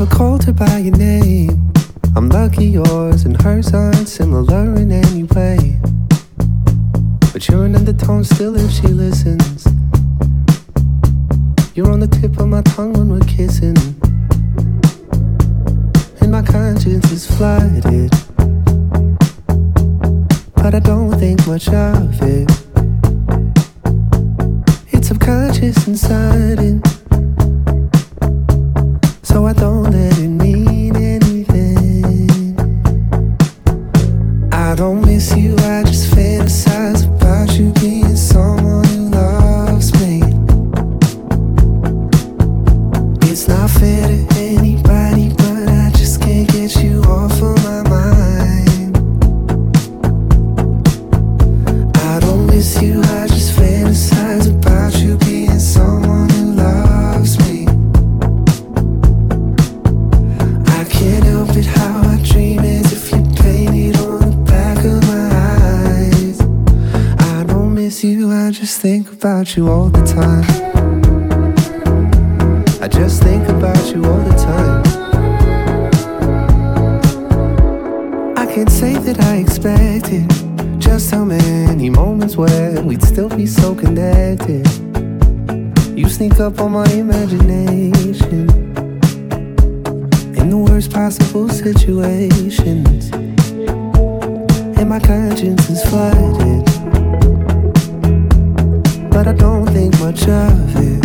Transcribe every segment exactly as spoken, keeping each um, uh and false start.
never called her by your name. I'm lucky yours and hers aren't similar in any way. But you're an undertone still if she listens. You're on the tip of my tongue when we're kissing. And my conscience is flooded, but I don't think much of it. It's subconscious and sudden, so I don't let it mean anything. I don't miss you, I just fantasize about you being someone who loves me. It's not fair to anybody, but I just can't get you off of my mind. I don't miss you, I just fantasize about you being someone who loves me. I can't help it how I dream as if you painted on the back of my eyes. I don't miss you, I just think about you all the time. I just think about you all the time. I can't say that I expected just how many moments where we'd still be so connected. You sneak up on my imagination in the worst possible situations, and my conscience is flooded, but I don't think much of it.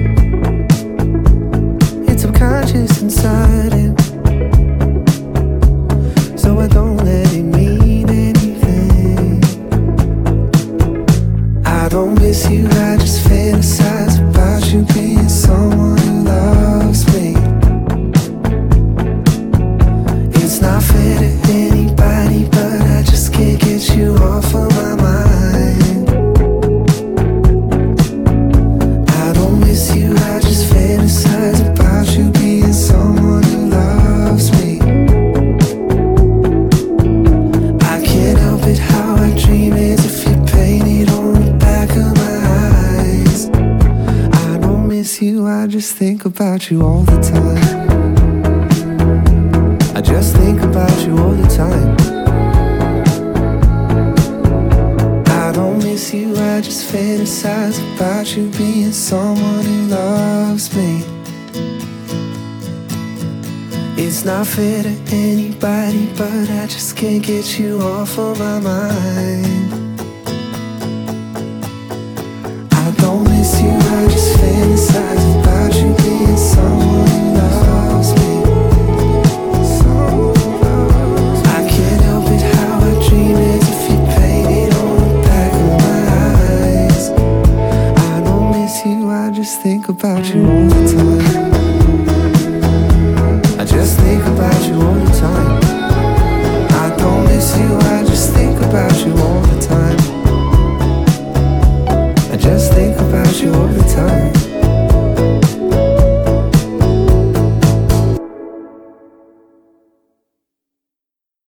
It's subconscious and sudden, so I don't let it mean anything. I don't miss you, I just fantasize about you being someone who loves me. It's not fair to anybody, but I just can't get you off of my mind. I don't miss you, I just fantasize about you being someone who loves me. I can't help it how I dream as if you painted on the back of my eyes. I don't miss you, I just think about you all the time. I just think about you all the time. I don't miss you, I just fantasize about you being someone who loves me. It's not fair to anybody, but I just can't get you off of my mind. I don't miss you, I just fantasize about you being someone who loves me. I can't help it how I dream as if you painted on the back of my eyes. I don't miss you, I just think about you all the time. I just think about you all the time. I don't miss you, I just think about you all the time. I just think about you all the time.